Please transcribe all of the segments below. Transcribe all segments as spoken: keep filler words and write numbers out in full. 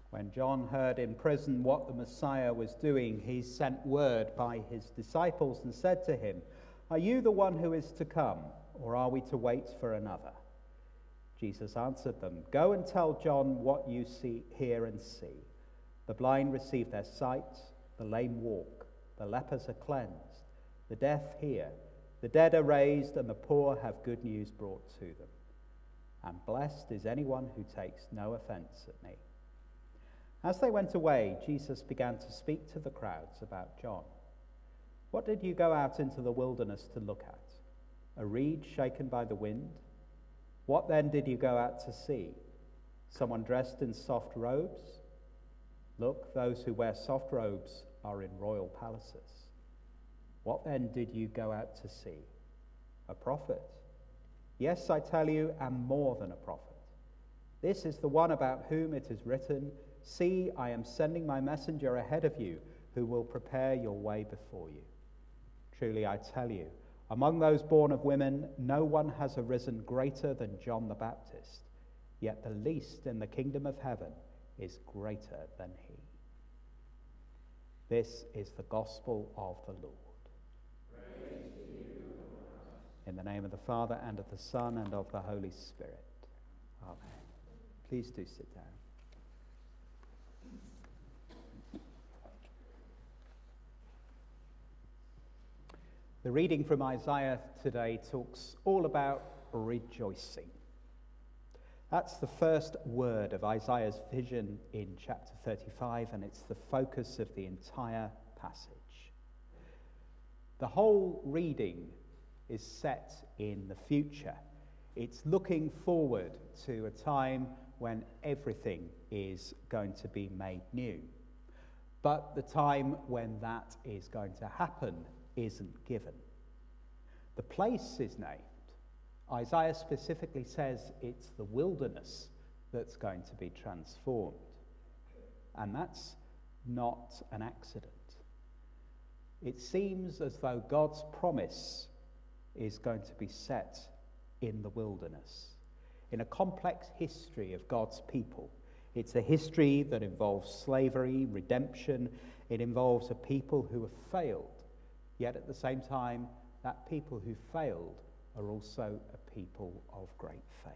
When John heard in prison what the Messiah was doing, he sent word by his disciples and said to him, "Are you the one who is to come, or are we to wait for another?" Jesus answered them, "Go and tell John what you see, hear and see. The blind receive their sight, the lame walk, the lepers are cleansed, the deaf hear, the dead are raised, and the poor have good news brought to them. And blessed is anyone who takes no offense at me." As they went away, Jesus began to speak to the crowds about John. "What did you go out into the wilderness to look at? A reed shaken by the wind? What then did you go out to see? Someone dressed in soft robes? Look, those who wear soft robes are in royal palaces. What then did you go out to see? A prophet? Yes, I tell you, and more than a prophet. This is the one about whom it is written, 'See, I am sending my messenger ahead of you, who will prepare your way before you.' Truly I tell you, among those born of women, no one has arisen greater than John the Baptist, yet the least in the kingdom of heaven is greater than he." This is the gospel of the Lord. Praise to you, Lord. In the name of the Father, and of the Son, and of the Holy Spirit. Amen. Please do sit down. The reading from Isaiah today talks all about rejoicing. That's the first word of Isaiah's vision in chapter thirty-five, and it's the focus of the entire passage. The whole reading is set in the future. It's looking forward to a time when everything is going to be made new. But the time when that is going to happen isn't given. The place is named. Isaiah specifically says it's the wilderness that's going to be transformed. And that's not an accident. It seems as though God's promise is going to be set in the wilderness, in a complex history of God's people. It's a history that involves slavery, redemption. It involves a people who have failed. Yet at the same time, that people who failed are also a people of great faith.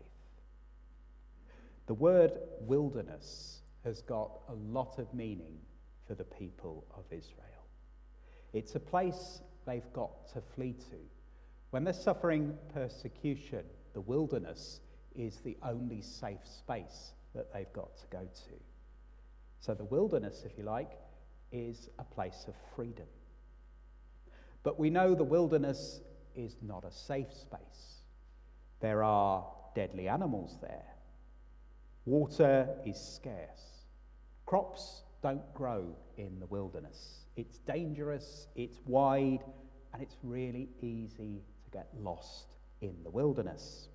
The word wilderness has got a lot of meaning for the people of Israel. It's a place they've got to flee to. When they're suffering persecution, the wilderness is the only safe space that they've got to go to. So the wilderness, if you like, is a place of freedom. But we know the wilderness is not a safe space. There are deadly animals there. Water is scarce. Crops don't grow in the wilderness. It's dangerous, it's wide, and it's really easy to get lost in the wilderness.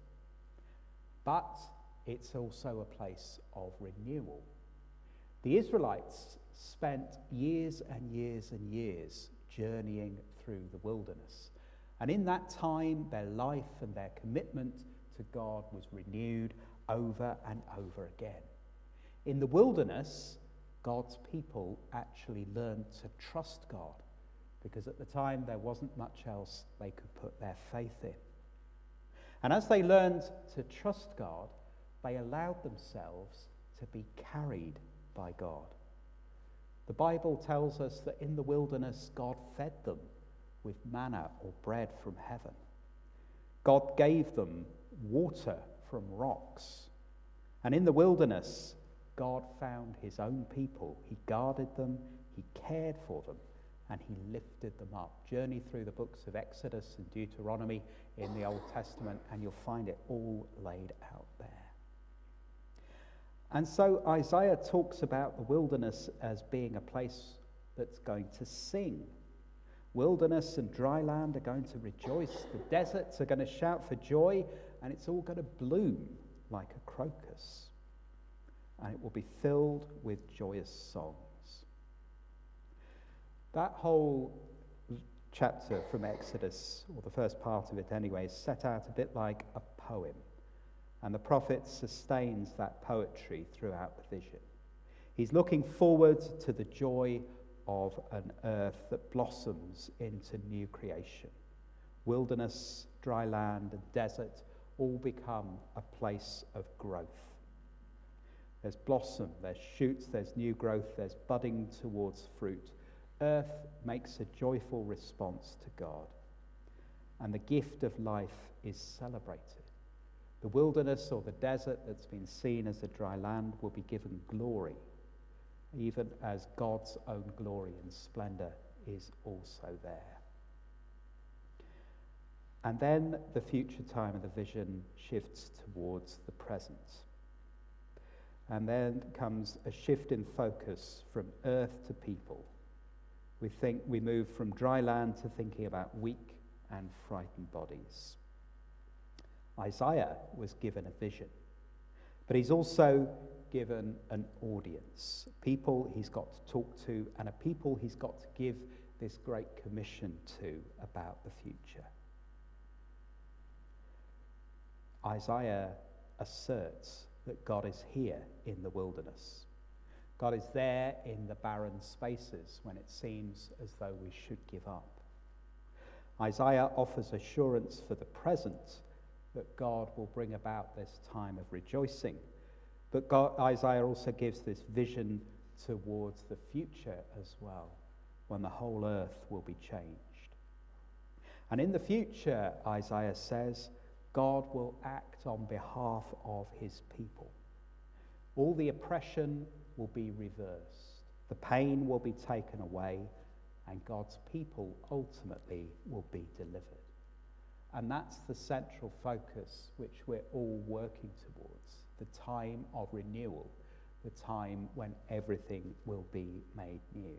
But it's also a place of renewal. The Israelites spent years and years and years journeying through the wilderness. And in that time, their life and their commitment to God was renewed over and over again. In the wilderness, God's people actually learned to trust God, because at the time there wasn't much else they could put their faith in. And as they learned to trust God, they allowed themselves to be carried by God. The Bible tells us that in the wilderness, God fed them with manna or bread from heaven. God gave them water from rocks. And in the wilderness, God found his own people. He guarded them, he cared for them, and he lifted them up. Journey through the books of Exodus and Deuteronomy in the Old Testament, and you'll find it all laid out there. And so Isaiah talks about the wilderness as being a place that's going to sing. Wilderness and dry land are going to rejoice. The deserts are going to shout for joy, and it's all going to bloom like a crocus. And it will be filled with joyous songs. That whole chapter from Exodus, or the first part of it anyway, is set out a bit like a poem. And the prophet sustains that poetry throughout the vision. He's looking forward to the joy of an earth that blossoms into new creation. Wilderness, dry land, and desert all become a place of growth. There's blossom, there's shoots, there's new growth, there's budding towards fruit. Earth makes a joyful response to God, and the gift of life is celebrated. The wilderness or the desert that's been seen as a dry land will be given glory, even as God's own glory and splendor is also there. And then the future time of the vision shifts towards the present. And then comes a shift in focus from earth to people. We think we move from dry land to thinking about weak and frightened bodies. Isaiah was given a vision, but he's also given an audience, people he's got to talk to, and a people he's got to give this great commission to about the future. Isaiah asserts that God is here in the wilderness. God is there in the barren spaces when it seems as though we should give up. Isaiah offers assurance for the present that God will bring about this time of rejoicing. But God, Isaiah also gives this vision towards the future as well, when the whole earth will be changed. And in the future, Isaiah says, God will act on behalf of his people. All the oppression will be reversed. The pain will be taken away, and God's people ultimately will be delivered. And that's the central focus which we're all working towards, the time of renewal, the time when everything will be made new.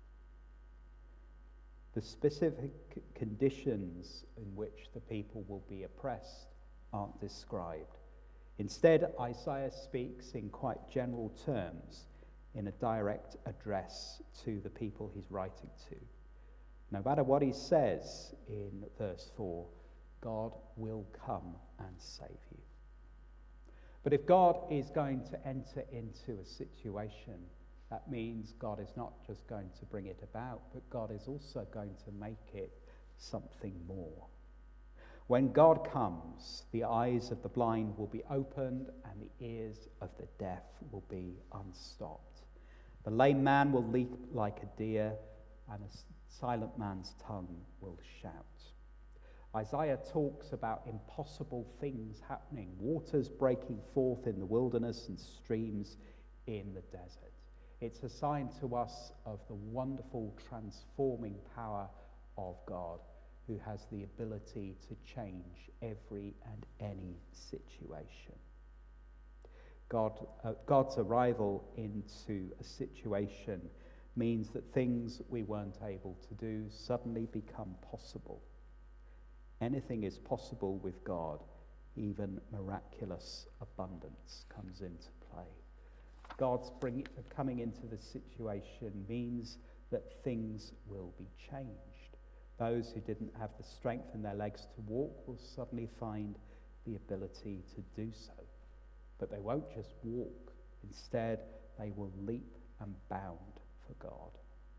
The specific conditions in which the people will be oppressed aren't described. Instead, Isaiah speaks in quite general terms in a direct address to the people he's writing to. No matter what he says in verse four, God will come and save you. But if God is going to enter into a situation, that means God is not just going to bring it about, but God is also going to make it something more. When God comes, the eyes of the blind will be opened and the ears of the deaf will be unstopped. The lame man will leap like a deer, and a silent man's tongue will shout. Isaiah talks about impossible things happening, waters breaking forth in the wilderness and streams in the desert. It's a sign to us of the wonderful transforming power of God, who has the ability to change every and any situation. God, uh, God's arrival into a situation means that things we weren't able to do suddenly become possible. Anything is possible with God. Even miraculous abundance comes into play. God's bring, coming into the situation means that things will be changed. Those who didn't have the strength in their legs to walk will suddenly find the ability to do so. But they won't just walk. Instead, they will leap and bound for God.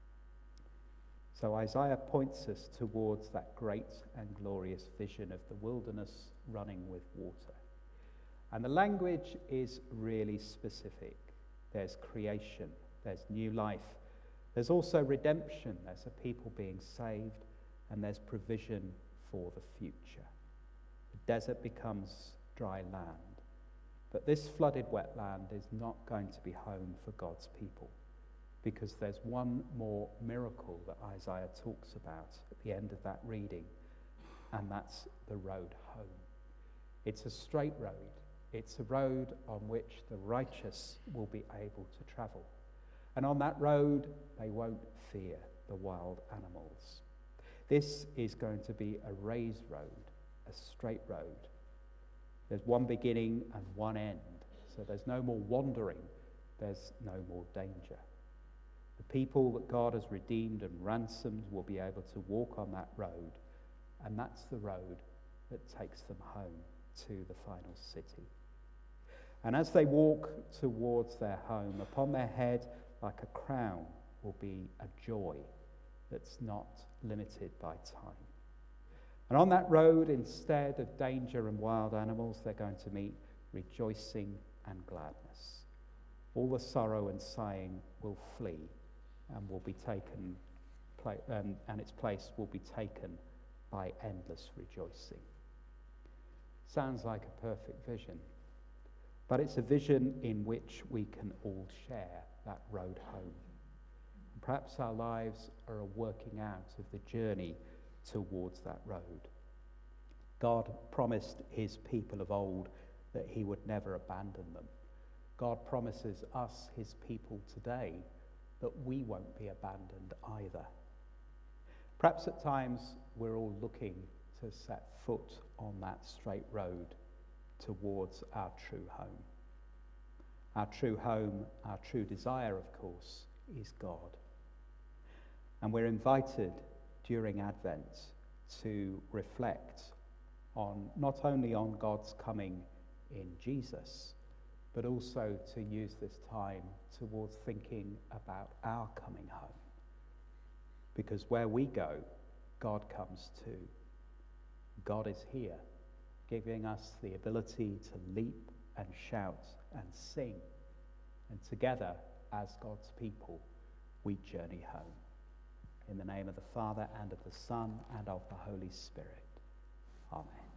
So Isaiah points us towards that great and glorious vision of the wilderness running with water. And the language is really specific. There's creation, there's new life, there's also redemption, there's a people being saved, and there's provision for the future. The desert becomes dry land, but this flooded wetland is not going to be home for God's people, because there's one more miracle that Isaiah talks about at the end of that reading, and that's the road home. It's a straight road. It's a road on which the righteous will be able to travel. And on that road, they won't fear the wild animals. This is going to be a raised road, a straight road. There's one beginning and one end, so there's no more wandering. There's no more danger. The people that God has redeemed and ransomed will be able to walk on that road, and that's the road that takes them home to the final city. And as they walk towards their home, upon their head, like a crown, will be a joy that's not limited by time. And on that road, instead of danger and wild animals, they're going to meet rejoicing and gladness. All the sorrow and sighing will flee and will be taken, um, and its place will be taken by endless rejoicing. Sounds like a perfect vision, but it's a vision in which we can all share that road home. Perhaps our lives are a working out of the journey towards that road. God promised his people of old that he would never abandon them. God promises us, his people today, that we won't be abandoned either. Perhaps at times we're all looking to set foot on that straight road towards our true home. Our true home, our true desire, of course, is God. And we're invited during Advent to reflect on not only on God's coming in Jesus, but also to use this time towards thinking about our coming home. Because where we go, God comes too. God is here, giving us the ability to leap and shout and sing. And together, as God's people, we journey home. In the name of the Father, and of the Son, and of the Holy Spirit. Amen.